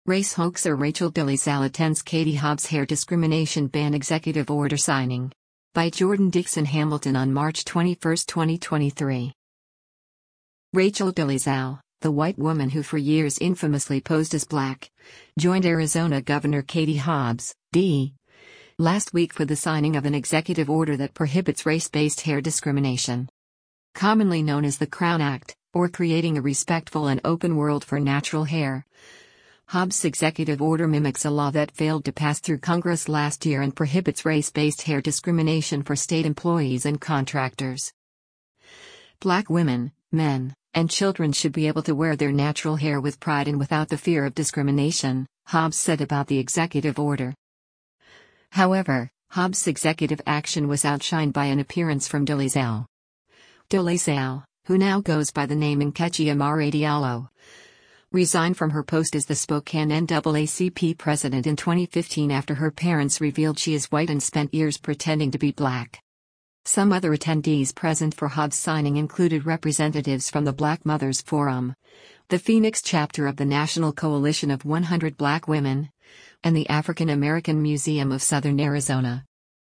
Race hoaxer Rachel Dolezal attends Katie Hobbs hair discrimination ban executive order signing. By Jordan Dixon Hamilton on March 21, 2023. Rachel Dolezal, the white woman who for years infamously posed as black, joined Arizona Governor Katie Hobbs, D. last week for the signing of an executive order that prohibits race-based hair discrimination. Commonly known as the Crown Act, or Creating a Respectful and Open World for Natural Hair, Hobbs' executive order mimics a law that failed to pass through Congress last year and prohibits race-based hair discrimination for state employees and contractors. Black women, men, and children should be able to wear their natural hair with pride and without the fear of discrimination, Hobbs said about the executive order. However, Hobbs' executive action was outshined by an appearance from Dolezal. Dolezal, who now goes by the name Nkechi Amare Diallo, resigned from her post as the Spokane NAACP president in 2015 after her parents revealed she is white and spent years pretending to be black. Some other attendees present for Hobbs' signing included representatives from the Black Mothers Forum, the Phoenix chapter of the National Coalition of 100 Black Women, and the African American Museum of Southern Arizona.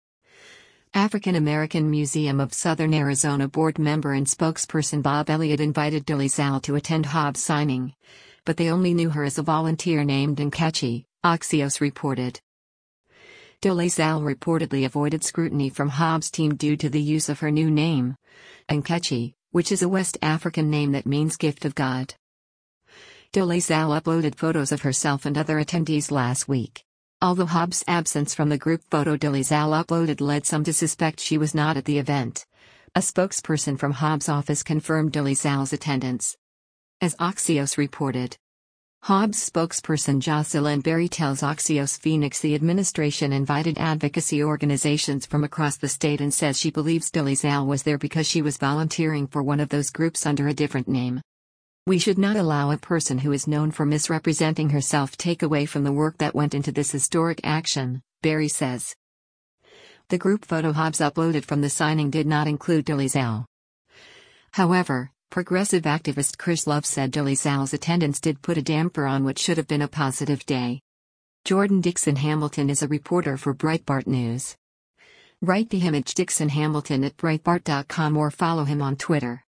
African American Museum of Southern Arizona board member and spokesperson Bob Elliott invited Dolezal to attend Hobbs' signing, but they only knew her as a volunteer named Nkechi, Axios reported. Dolezal reportedly avoided scrutiny from Hobbs' team due to the use of her new name, Nkechi, which is a West African name that means gift of God. Dolezal uploaded photos of herself and other attendees last week. Although Hobbs' absence from the group photo Dolezal uploaded led some to suspect she was not at the event, a spokesperson from Hobbs' office confirmed Dolezal's attendance. As Axios reported, Hobbs spokesperson Jocelyn Berry tells Axios Phoenix the administration invited advocacy organizations from across the state and says she believes Dolezal was there because she was volunteering for one of those groups under a different name. We should not allow a person who is known for misrepresenting herself take away from the work that went into this historic action, Berry says. The group photo Hobbs uploaded from the signing did not include Dolezal. However, progressive activist Chris Love said Dolezal's attendance did put a damper on what should have been a positive day. Jordan Dixon Hamilton is a reporter for Breitbart News. Write the image Dixon Hamilton at Breitbart.com or follow him on Twitter.